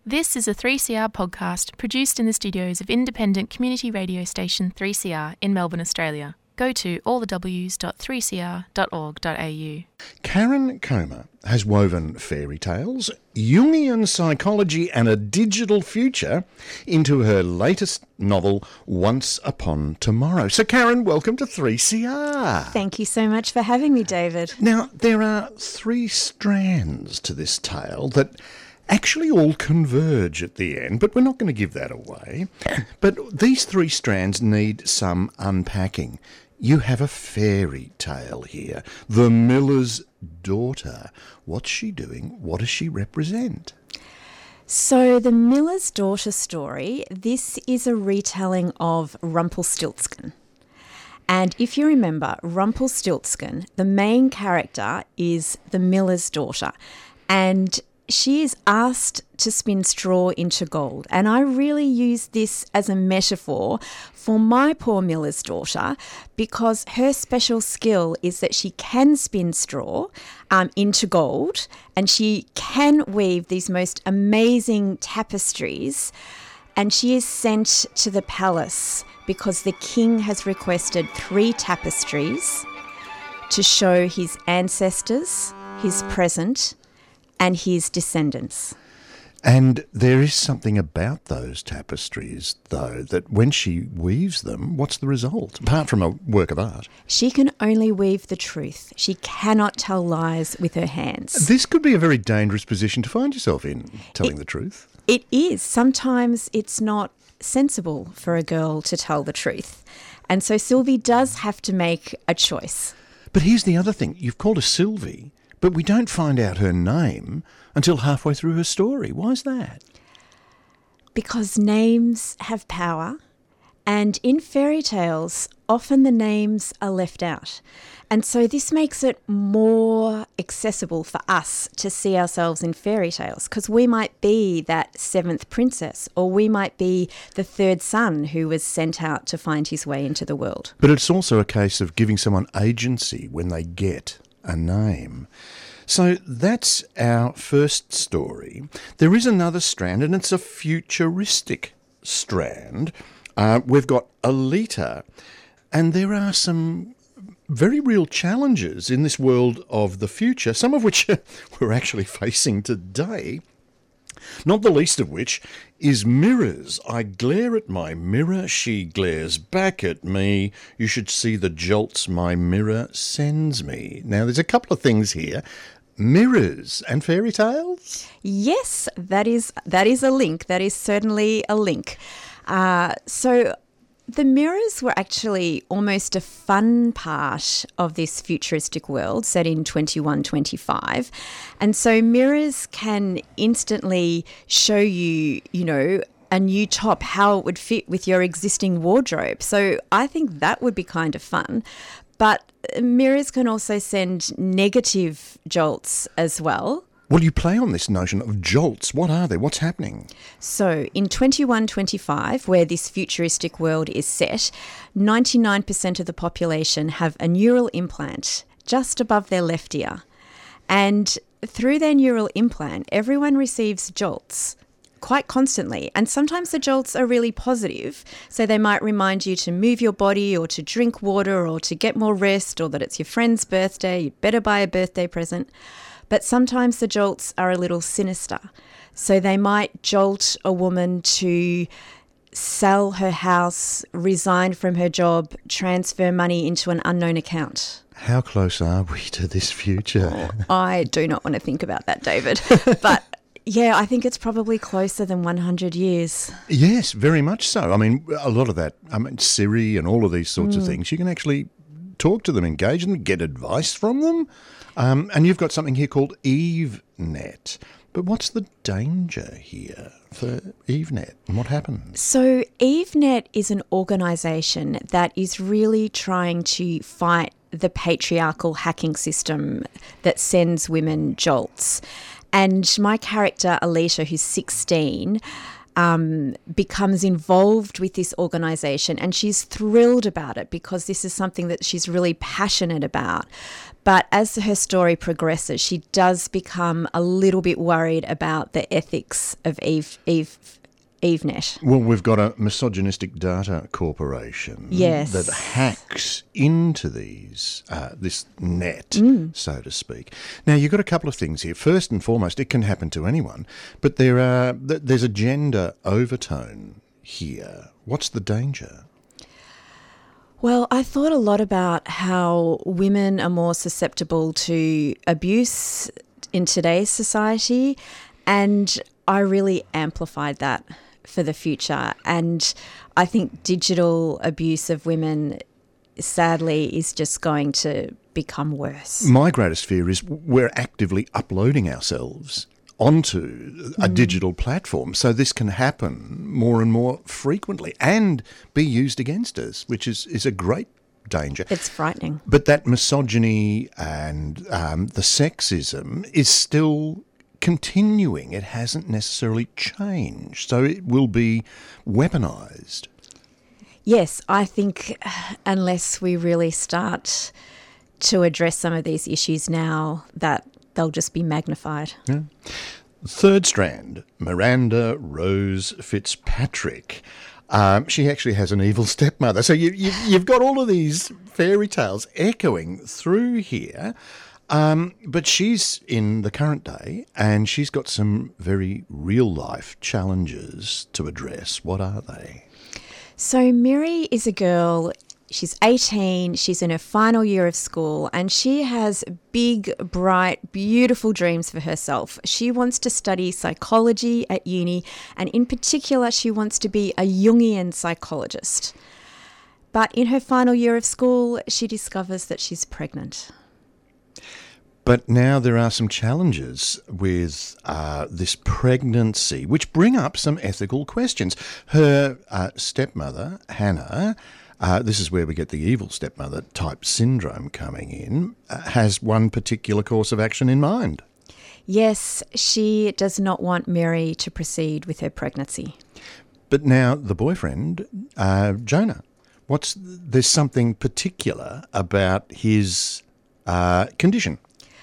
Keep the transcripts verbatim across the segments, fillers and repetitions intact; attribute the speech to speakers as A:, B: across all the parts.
A: This is a three C R podcast produced in the studios of independent community radio station three C R in Melbourne, Australia. Go to all the w s dot three c r dot org dot a u.
B: Karen Comer has woven fairy tales, Jungian psychology and a digital future into her latest novel, Once Upon Tomorrow. So Karen, welcome to three C R.
C: Thank you so much for having me, David.
B: Now, there are three strands to this tale that actually all converge at the end, but we're not going to give that away. But these three strands need some unpacking. You have a fairy tale here. The Miller's Daughter. What's she doing? What does she represent?
C: So the Miller's Daughter story, this is a retelling of Rumpelstiltskin. And if you remember, Rumpelstiltskin, the main character is the miller's daughter. And she is asked to spin straw into gold. And I really use this as a metaphor for my poor miller's daughter because her special skill is that she can spin straw um, into gold and she can weave these most amazing tapestries. And she is sent to the palace because the king has requested three tapestries to show his ancestors, his present, and his descendants.
B: And there is something about those tapestries, though, that when she weaves them, what's the result, apart from a work of art?
C: She can only weave the truth. She cannot tell lies with her hands.
B: This could be a very dangerous position to find yourself in, telling
C: it,
B: the truth.
C: It is. Sometimes it's not sensible for a girl to tell the truth. And so Sylvie does have to make a choice.
B: But here's the other thing. You've called her Sylvie, but we don't find out her name until halfway through her story. Why is that?
C: Because names have power, and in fairy tales, often the names are left out. And so this makes it more accessible for us to see ourselves in fairy tales, because we might be that seventh princess, or we might be the third son who was sent out to find his way into the world.
B: But it's also a case of giving someone agency when they get a name. So that's our first story. There is another strand, and it's a futuristic strand. Uh, we've got Alita, and there are some very real challenges in this world of the future, some of which we're actually facing today. Not the least of which is mirrors. I glare at my mirror, she glares back at me. You should see the jolts my mirror sends me. Now, there's a couple of things here. Mirrors and fairy tales?
C: Yes, that is that is a link. That is certainly a link. Uh, so the mirrors were actually almost a fun part of this futuristic world set in twenty-one twenty-five. And so mirrors can instantly show you, you know, a new top, how it would fit with your existing wardrobe. So I think that would be kind of fun. But mirrors can also send negative jolts as well.
B: Well, you play on this notion of jolts. What are they? What's happening?
C: So in twenty-one twenty-five, where this futuristic world is set, ninety-nine percent of the population have a neural implant just above their left ear. And through their neural implant, everyone receives jolts quite constantly. And sometimes the jolts are really positive. So they might remind you to move your body or to drink water or to get more rest or that it's your friend's birthday. You'd better buy a birthday present. But sometimes the jolts are a little sinister. So they might jolt a woman to sell her house, resign from her job, transfer money into an unknown account.
B: How close are we to this future?
C: Oh, I do not want to think about that, David. But yeah, I think it's probably closer than one hundred years.
B: Yes, very much so. I mean, a lot of that, I mean, Siri and all of these sorts mm. of things, you can actually talk to them, engage them, get advice from them. Um, and you've got something here called EveNet. But what's the danger here for EveNet and what happens?
C: So EveNet is an organisation that is really trying to fight the patriarchal hacking system that sends women jolts. And my character, Alita, who's sixteen, um, becomes involved with this organisation, and she's thrilled about it because this is something that she's really passionate about. But as her story progresses, she does become a little bit worried about the ethics of Eve, Eve, EveNet.
B: Well, we've got a misogynistic data corporation
C: yes.
B: that hacks into these uh, this net, mm. so to speak. Now, you've got a couple of things here. First and foremost, it can happen to anyone, but there are there's a gender overtone here. What's the danger?
C: Well, I thought a lot about how women are more susceptible to abuse in today's society, and I really amplified that for the future. And I think digital abuse of women, sadly, is just going to become worse.
B: My greatest fear is we're actively uploading ourselves onto a mm. digital platform, so this can happen more and more frequently and be used against us, which is, is a great danger.
C: It's frightening.
B: But that misogyny and um, the sexism is still continuing. It hasn't necessarily changed, so it will be weaponised.
C: Yes, I think unless we really start to address some of these issues now, that they'll just be magnified.
B: Yeah. Third strand, Miranda Rose Fitzpatrick. Um, she actually has an evil stepmother. So you, you, you've got all of these fairy tales echoing through here. Um, but she's in the current day and she's got some very real-life challenges to address. What are they?
C: So Miri is a girl. She's eighteen, she's in her final year of school, and she has big, bright, beautiful dreams for herself. She wants to study psychology at uni, and in particular, she wants to be a Jungian psychologist. But in her final year of school, she discovers that she's pregnant.
B: But now there are some challenges with uh, this pregnancy, which bring up some ethical questions. Her uh, stepmother, Hannah, Uh, this is where we get the evil stepmother type syndrome coming in, uh, has one particular course of action in mind.
C: Yes, she does not want Mary to proceed with her pregnancy.
B: But now the boyfriend, uh, Jonah, what's there's something particular about his uh, condition.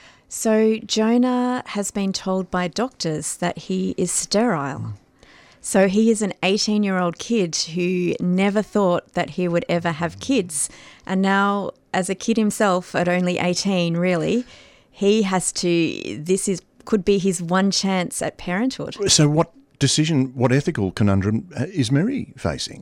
C: So Jonah has been told by doctors that he is sterile. Mm. So he is an eighteen-year-old kid who never thought that he would ever have kids. And now, as a kid himself at only eighteen, really, he has to, this is could be his one chance at parenthood.
B: So what decision, what ethical conundrum is Mary facing?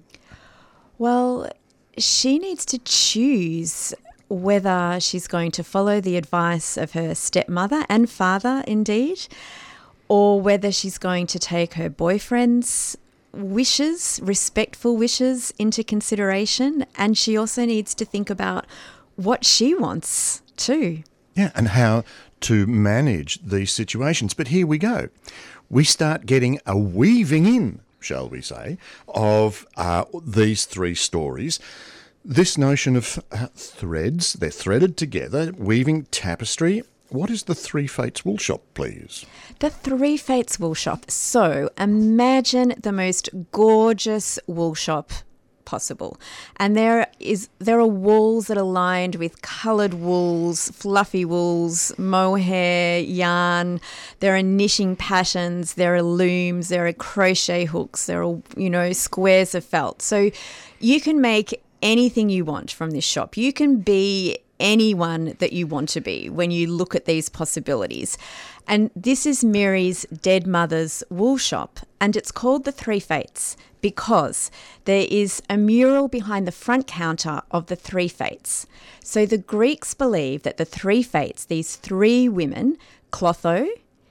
C: Well, she needs to choose whether she's going to follow the advice of her stepmother and father, indeed, or whether she's going to take her boyfriend's wishes, respectful wishes, into consideration. And she also needs to think about what she wants too.
B: Yeah, and how to manage these situations. But here we go. We start getting a weaving in, shall we say, of uh, these three stories. This notion of uh, threads, they're threaded together, weaving tapestry. What is the Three Fates wool shop, please?
C: The Three Fates wool shop. So imagine the most gorgeous wool shop possible. And there is there are walls that are lined with coloured wools, fluffy wools, mohair, yarn. There are knitting patterns, there are looms, there are crochet hooks, there are, you know, squares of felt. So you can make anything you want from this shop. You can be anyone that you want to be when you look at these possibilities. And this is Mary's dead mother's wool shop, and it's called the Three Fates because there is a mural behind the front counter of the Three Fates. So the Greeks believe that the Three Fates, these three women, Clotho,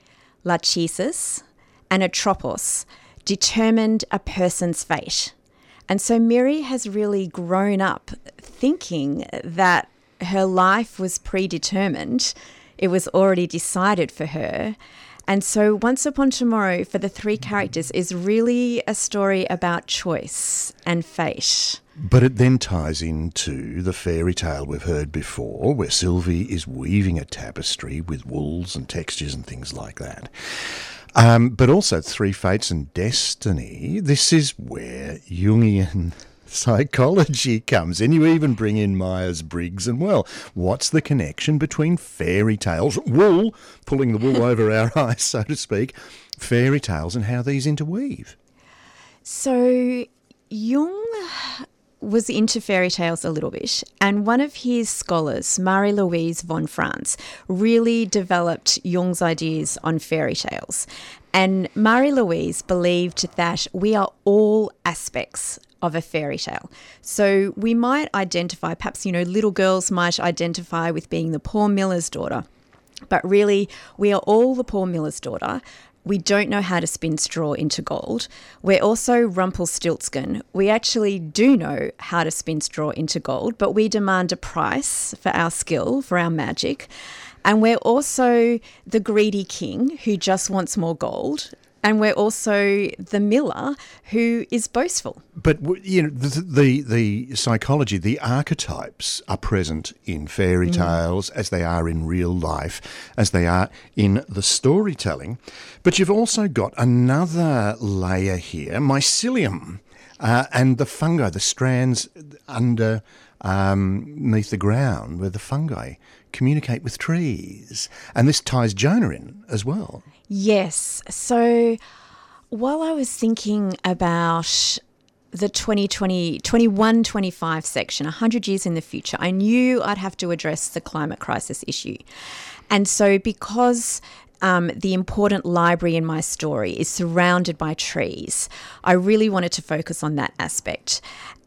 C: Lachesis, and Atropos, determined a person's fate. And so Mary has really grown up thinking that her life was predetermined. It was already decided for her. And so Once Upon Tomorrow for the three characters is really a story about choice and fate.
B: But it then ties into the fairy tale we've heard before, where Sylvie is weaving a tapestry with wools and textures and things like that. Um, but also Three Fates and Destiny. This is where Jungian psychology comes in. You even bring in Myers-Briggs and, well, what's the connection between fairy tales, wool, pulling the wool over our eyes, so to speak, fairy tales and how these interweave?
C: So Jung was into fairy tales a little bit, and one of his scholars, Marie-Louise von Franz, really developed Jung's ideas on fairy tales. And Marie-Louise believed that we are all aspects of a fairy tale. So we might identify, perhaps, you know, little girls might identify with being the poor miller's daughter, but really we are all the poor miller's daughter. We don't know how to spin straw into gold. We're also Rumpelstiltskin. We actually do know how to spin straw into gold, but we demand a price for our skill, for our magic. And we're also the greedy king who just wants more gold. And we're also the miller who is boastful.
B: But, you know, the, the the psychology, the archetypes are present in fairy tales mm. as they are in real life, as they are in the storytelling. But you've also got another layer here, mycelium, uh, and the fungi, the strands under um, beneath the ground where the fungi communicate with trees. And this ties Jonah in as well.
C: Yes. So while I was thinking about the twenty twenty, twenty-one twenty-five section, one hundred years in the future, I knew I'd have to address the climate crisis issue. And so because um, the important library in my story is surrounded by trees, I really wanted to focus on that aspect.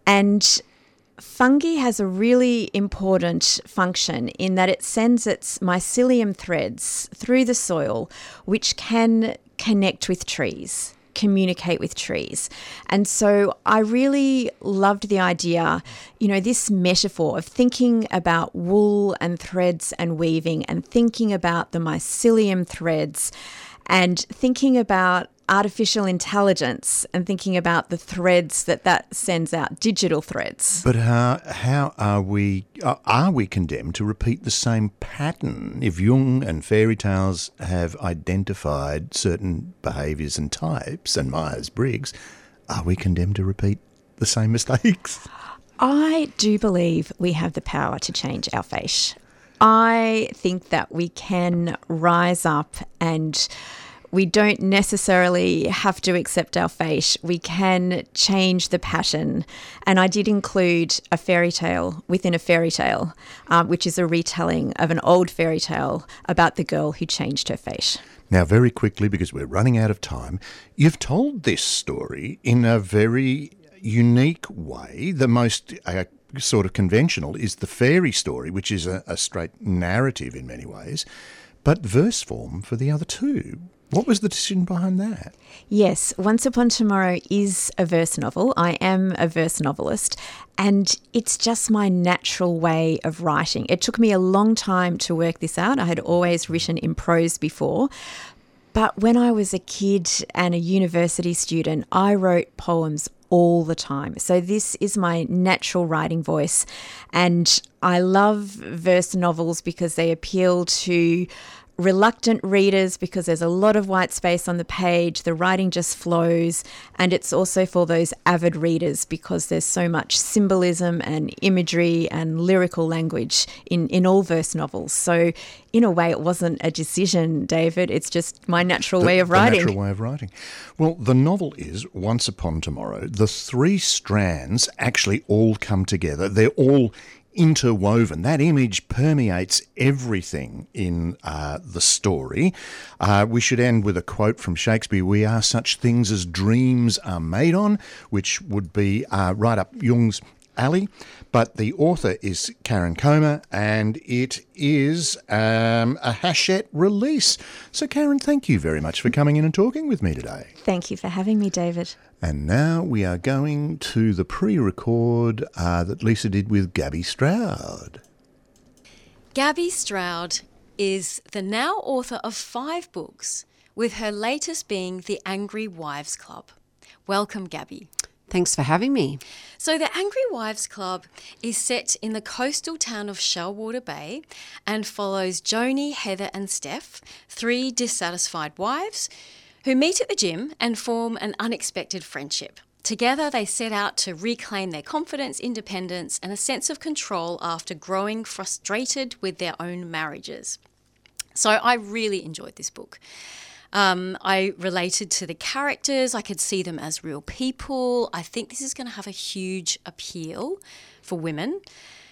C: And fungi has a really important function in that it sends its mycelium threads through the soil, which can connect with trees, communicate with trees. And so I really loved the idea, you know, this metaphor of thinking about wool and threads and weaving and thinking about the mycelium threads and thinking about artificial intelligence and thinking about the threads that that sends out, digital threads.
B: But how how are we are we condemned to repeat the same pattern? If Jung and fairy tales have identified certain behaviours and types, and Myers-Briggs, are we condemned to repeat the same mistakes?
C: I do believe we have the power to change our fate. I think that we can rise up and we don't necessarily have to accept our fate. We can change the pattern. And I did include a fairy tale within a fairy tale, um, which is a retelling of an old fairy tale about the girl who changed her fate.
B: Now, very quickly, because we're running out of time, you've told this story in a very unique way. The most uh, sort of conventional is the fairy story, which is a, a straight narrative in many ways, but verse form for the other two. What was the decision behind that?
C: Yes, Once Upon Tomorrow is a verse novel. I am a verse novelist, and it's just my natural way of writing. It took me a long time to work this out. I had always written in prose before, but when I was a kid and a university student, I wrote poems all the time. So this is my natural writing voice, and I love verse novels because they appeal to reluctant readers because there's a lot of white space on the page, the writing just flows, and it's also for those avid readers because there's so much symbolism and imagery and lyrical language in, in all verse novels. So in a way, it wasn't a decision, David. It's just my natural
B: the,
C: way of
B: the
C: writing.
B: natural way of writing. Well, the novel is Once Upon Tomorrow. The three strands actually all come together. They're all interwoven. That image permeates everything in uh, the story. Uh, we should end with a quote from Shakespeare: "We are such things as dreams are made on," which would be uh, right up Jung's alley. But the author is Karen Comer, and it is um, a Hachette release. So, Karen, thank you very much for coming in and talking with me today.
C: Thank you for having me, David.
B: And now we are going to the pre-record uh, that Lisa did with Gabby Stroud.
D: Gabby Stroud is the now author of five books, with her latest being The Angry Wives Club. Welcome, Gabby.
E: Thanks for having me.
D: So the Angry Wives Club is set in the coastal town of Shellwater Bay and follows Joni, Heather and Steph, three dissatisfied wives who meet at the gym and form an unexpected friendship. Together, they set out to reclaim their confidence, independence, and a sense of control after growing frustrated with their own marriages. So I really enjoyed this book. Um, I related to the characters. I could see them as real people. I think this is going to have a huge appeal for women.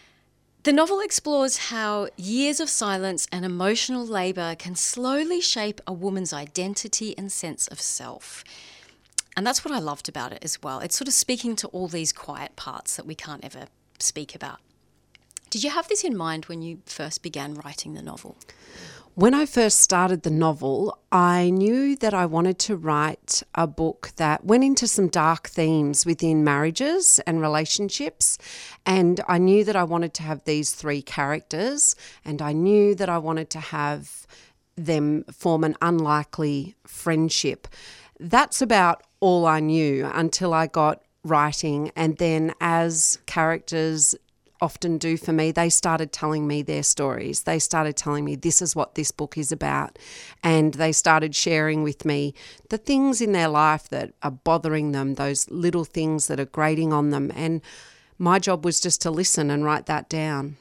D: The novel explores how years of silence and emotional labour can slowly shape a woman's identity and sense of self. And that's what I loved about it as well. It's sort of speaking to all these quiet parts that we can't ever speak about. Did you have this in mind when you first began writing the novel?
E: When I first started the novel, I knew that I wanted to write a book that went into some dark themes within marriages and relationships. And I knew that I wanted to have these three characters, and I knew that I wanted to have them form an unlikely friendship. That's about all I knew until I got writing. And then as characters often do for me, they started telling me their stories. They started telling me this is what this book is about. And they started sharing with me the things in their life that are bothering them, those little things that are grating on them. And my job was just to listen and write that down.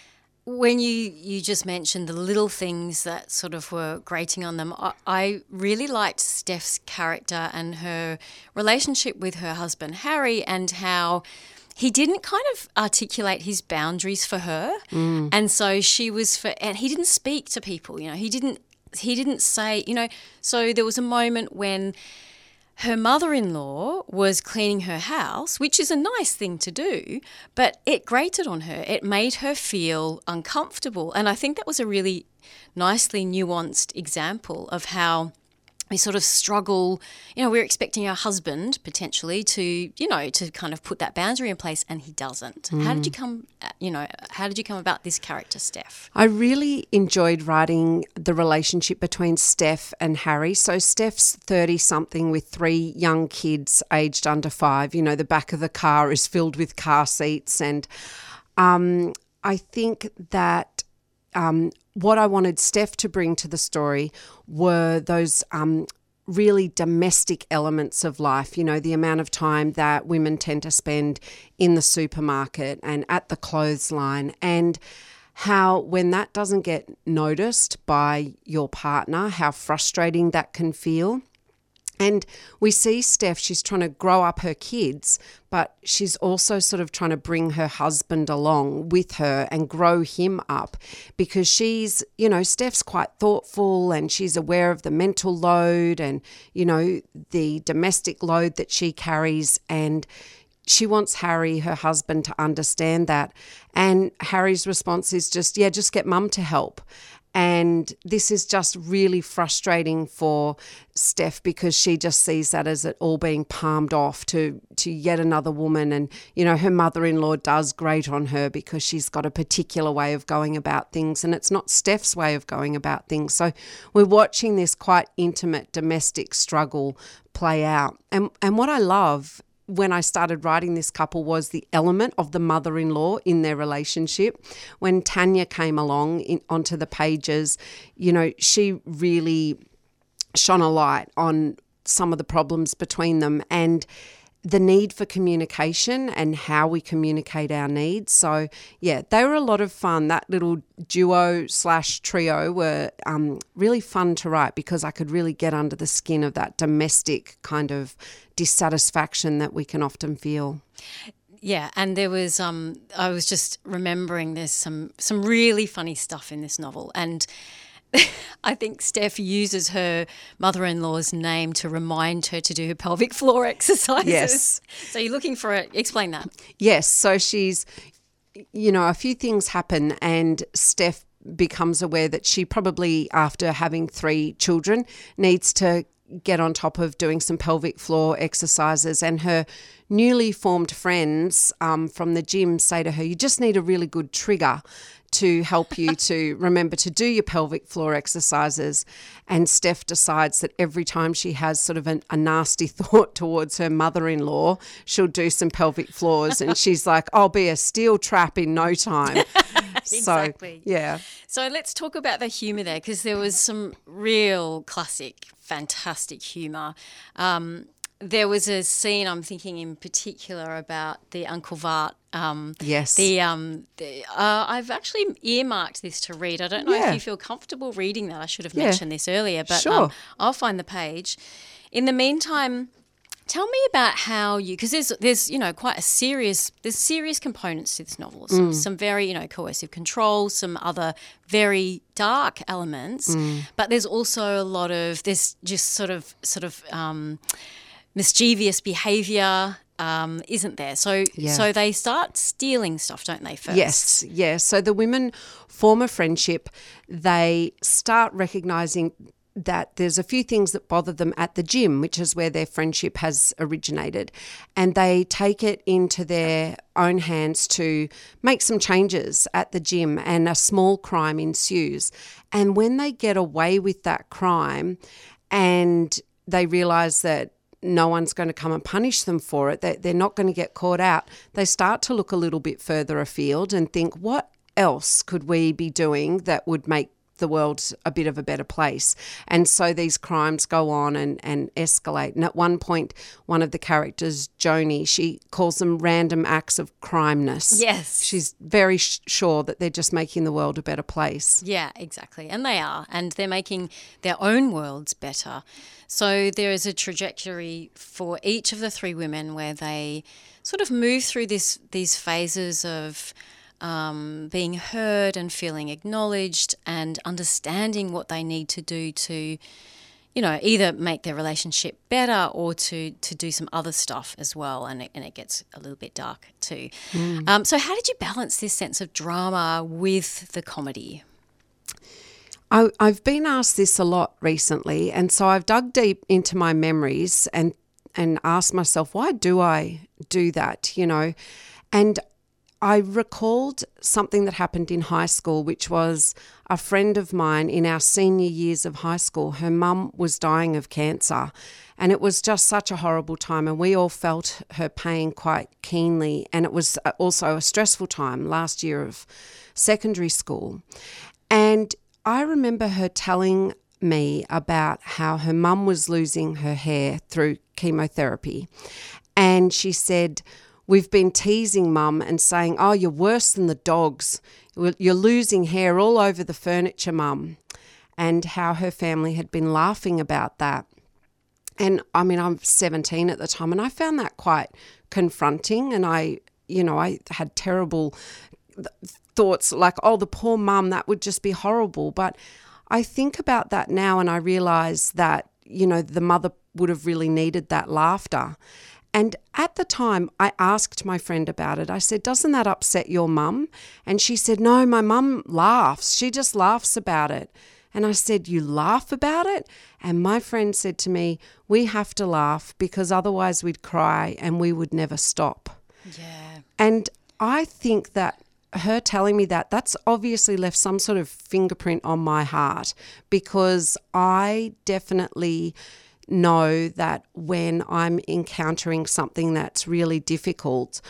D: When you, you just mentioned the little things that sort of were grating on them, I, I really liked Steph's character and her relationship with her husband, Harry, and how he didn't kind of articulate his boundaries for her. Mm. And so she was for, and he didn't speak to people, you know, he didn't, he didn't say, you know, so there was a moment when her mother-in-law was cleaning her house, which is a nice thing to do, but it grated on her. It made her feel uncomfortable. And I think that was a really nicely nuanced example of how we sort of struggle. You know, we're expecting our husband potentially to, you know, to kind of put that boundary in place, and he doesn't. Mm. How did you come, you know, how did you come about this character, Steph?
E: I really enjoyed writing the relationship between Steph and Harry. So Steph's thirty-something with three young kids aged under five. You know, the back of the car is filled with car seats. And um, I think that Um, what I wanted Steph to bring to the story were those um, really domestic elements of life, you know, the amount of time that women tend to spend in the supermarket and at the clothesline, and how when that doesn't get noticed by your partner, how frustrating that can feel. And we see Steph, she's trying to grow up her kids, but she's also sort of trying to bring her husband along with her and grow him up, because she's, you know, Steph's quite thoughtful and she's aware of the mental load and, you know, the domestic load that she carries, and she wants Harry, her husband, to understand that. And Harry's response is just, yeah, just get mum to help. And this is just really frustrating for Steph, because she just sees that as it all being palmed off to, to yet another woman. And, you know, her mother-in-law does grate on her because she's got a particular way of going about things, and it's not Steph's way of going about things. So we're watching this quite intimate domestic struggle play out. And, and what I love when I started writing this couple was the element of the mother-in-law in their relationship. When Tanya came along in, onto the pages, you know, she really shone a light on some of the problems between them and the need for communication and how we communicate our needs. So, yeah, they were a lot of fun. That little duo slash trio were um, really fun to write, because I could really get under the skin of that domestic kind of dissatisfaction that we can often feel.
D: Yeah, and there was, um, I was just remembering there's some, some really funny stuff in this novel, and I think Steph uses her mother-in-law's name to remind her to do her pelvic floor exercises.
E: Yes.
D: So you're looking for it. Explain that.
E: Yes. So she's, you know, a few things happen, and Steph becomes aware that she probably, after having three children, needs to get on top of doing some pelvic floor exercises. And her newly formed friends um, from the gym say to her, you just need a really good trigger to help you to remember to do your pelvic floor exercises. And Steph decides that every time she has sort of an, a nasty thought towards her mother-in-law, she'll do some pelvic floors, and she's like, I'll be a steel trap in no time.
D: exactly.
E: So, yeah.
D: So let's talk about the humour there, because there was some real classic, fantastic humour. Um, there was a scene I'm thinking in particular about the Uncle Vart. Um,
E: yes.
D: The, um, the uh, I've actually earmarked this to read. I don't know
E: Yeah.
D: if you feel comfortable reading that. I should have
E: Yeah.
D: mentioned this earlier, but
E: Sure.
D: um, I'll find the page. In the meantime, tell me about how you, because there's there's you know quite a serious there's serious components to this novel. Some,
E: Mm.
D: some very you know coercive control, some other very dark elements,
E: Mm.
D: but there's also a lot of there's just sort of sort of um, mischievous behaviour. Um, isn't there? So
E: Yeah.
D: so they start stealing stuff, don't they, first?
E: Yes, yes. So the women form a friendship. They start recognising that there's a few things that bother them at the gym, which is where their friendship has originated. And they take it into their own hands to make some changes at the gym, and a small crime ensues. And when they get away with that crime and they realise that no one's going to come and punish them for it, that they're not going to get caught out, they start to look a little bit further afield and think, what else could we be doing that would make the world a bit of a better place? And so these crimes go on and, and escalate. And at one point, one of the characters, Joni, she calls them random acts of crimeness.
D: Yes.
E: She's very sh- sure that they're just making the world a better place.
D: Yeah, exactly. And they are. And they're making their own worlds better. So there is a trajectory for each of the three women where they sort of move through this these phases of um, being heard and feeling acknowledged and understanding what they need to do to, you know, either make their relationship better or to to do some other stuff as well. And it, and it gets a little bit dark too. Mm. Um, so how did you balance this sense of drama with the comedy?
E: I, I've been asked this a lot recently, and so I've dug deep into my memories and and asked myself, why do I do that, you know? And I recalled something that happened in high school, which was a friend of mine in our senior years of high school. Her mum was dying of cancer, and it was just such a horrible time, and we all felt her pain quite keenly. And it was also a stressful time, last year of secondary school. And I remember her telling me about how her mum was losing her hair through chemotherapy. And she said, we've been teasing mum and saying, oh, you're worse than the dogs. You're losing hair all over the furniture, mum. And how her family had been laughing about that. And I mean, I'm seventeen at the time, and I found that quite confronting. And I, you know, I had terrible thoughts like, oh, the poor mum, that would just be horrible. But I think about that now and I realise that, you know, the mother would have really needed that laughter. And at the time, I asked my friend about it. I said, doesn't that upset your mum? And she said, no, my mum laughs. She just laughs about it. And I said, you laugh about it? And my friend said to me, we have to laugh because otherwise we'd cry and we would never stop.
D: Yeah.
E: And I think that her telling me that, that's obviously left some sort of fingerprint on my heart, because I definitely know that when I'm encountering something that's really difficult,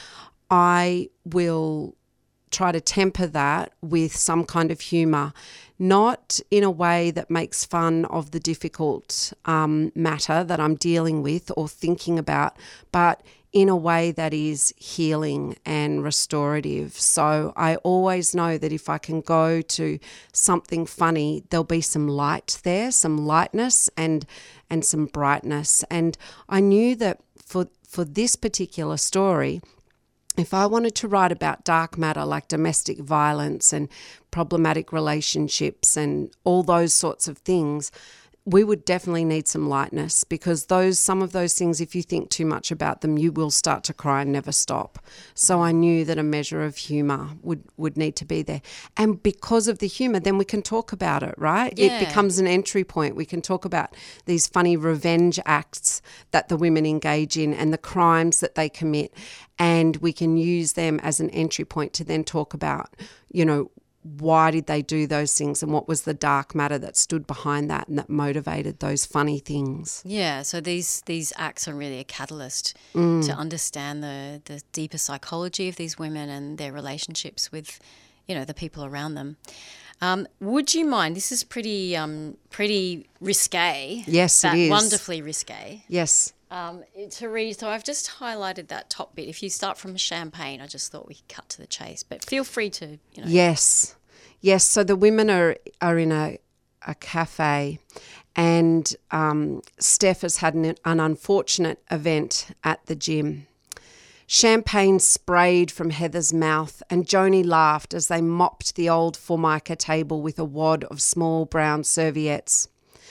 E: I will try to temper that with some kind of humour, not in a way that makes fun of the difficult um, matter that I'm dealing with or thinking about, but in a way that is healing and restorative. So I always know that if I can go to something funny, there'll be some light there, some lightness and and some brightness. And I knew that for for this particular story, if I wanted to write about dark matter like domestic violence and problematic relationships and all those sorts of things, we would definitely need some lightness, because those some of those things, if you think too much about them, you will start to cry and never stop. So I knew that a measure of humour would, would need to be there. And because of the humour, then we can talk about it, right?
D: Yeah.
E: It becomes an entry point. We can talk about these funny revenge acts that the women engage in and the crimes that they commit. And we can use them as an entry point to then talk about, you know, why did they do those things and what was the dark matter that stood behind that and that motivated those funny things.
D: Yeah, so these these acts are really a catalyst
E: Mm.
D: to understand the, the deeper psychology of these women and their relationships with you know, the people around them. Um, would you mind? This is pretty, um, pretty risque.
E: Yes,
D: that
E: it is.
D: Wonderfully risque.
E: Yes.
D: Um, to read, so I've just highlighted that top bit. If you start from champagne, I just thought we could cut to the chase. But feel free to, you know.
E: Yes, yes. So the women are are in a a cafe, and um, Steph has had an, an unfortunate event at the gym. Champagne sprayed from Heather's mouth, and Joni laughed as they mopped the old Formica table with a wad of small brown serviettes.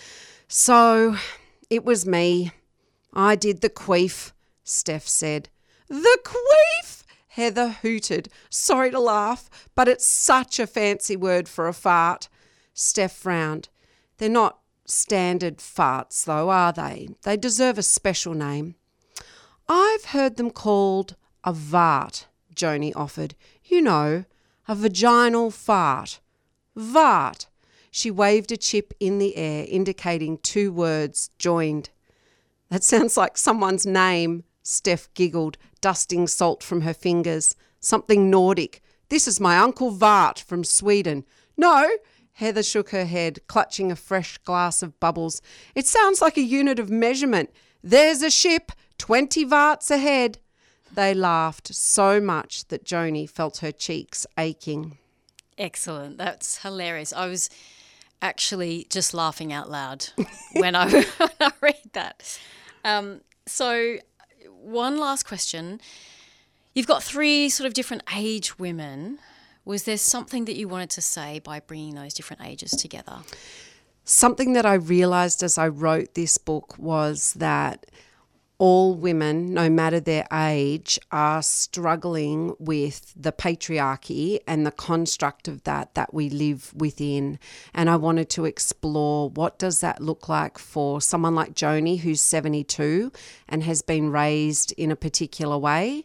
E: So it was me. I did the queef, Steph said. The queef? Heather hooted. Sorry to laugh, but it's such a fancy word for a fart. Steph frowned. They're not standard farts, though, are they? They deserve a special name. I've heard them called a vart, Joni offered. You know, a vaginal fart. Vart. She waved a chip in the air, indicating two words joined. That sounds like someone's name, Steph giggled, dusting salt from her fingers. Something Nordic. This is my Uncle Vart from Sweden. No, Heather shook her head, clutching a fresh glass of bubbles. It sounds like a unit of measurement. There's a ship. Twenty varts ahead. They laughed so much that Joni felt her cheeks aching.
D: Excellent. That's hilarious. I was actually just laughing out loud when I when I read that. Um, so one last question. You've got three sort of different age women. Was there something that you wanted to say by bringing those different ages together?
E: Something that I realised as I wrote this book was that all women, no matter their age, are struggling with the patriarchy and the construct of that that we live within. And I wanted to explore what does that look like for someone like Joni, who's seventy-two and has been raised in a particular way,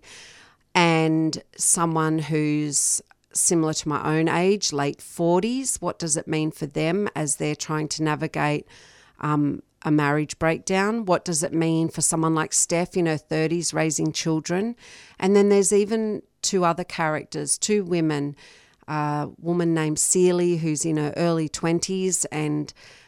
E: and someone who's similar to my own age, late forties. What does it mean for them as they're trying to navigate um, a marriage breakdown? What does it mean for someone like Steph in her thirties raising children? And then there's even two other characters, two women, a woman named Celie who's in her early twenties and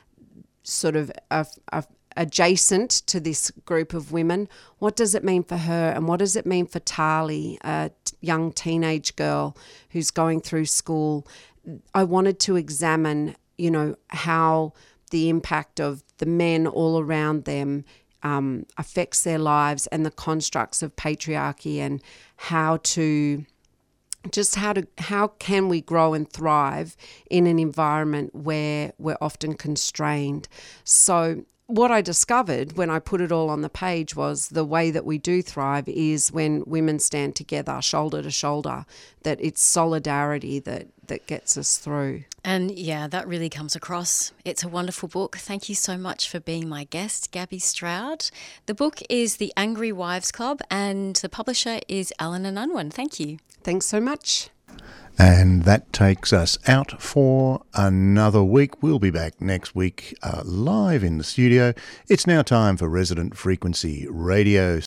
E: sort of a, a, adjacent to this group of women. What does it mean for her, and what does it mean for Tali, a t- young teenage girl who's going through school? I wanted to examine, you know, how the impact of the men all around them um, affects their lives and the constructs of patriarchy, and how to just how to how can we grow and thrive in an environment where we're often constrained. So what I discovered when I put it all on the page was the way that we do thrive is when women stand together, shoulder to shoulder, that it's solidarity that, that gets us through.
D: And yeah, that really comes across. It's a wonderful book. Thank you so much for being my guest, Gabby Stroud. The book is The Angry Wives Club and the publisher is Allen and Unwin. Thank you.
E: Thanks so much.
B: And that takes us out for another week. We'll be back next week uh, live in the studio. It's now time for Resident Frequency Radio.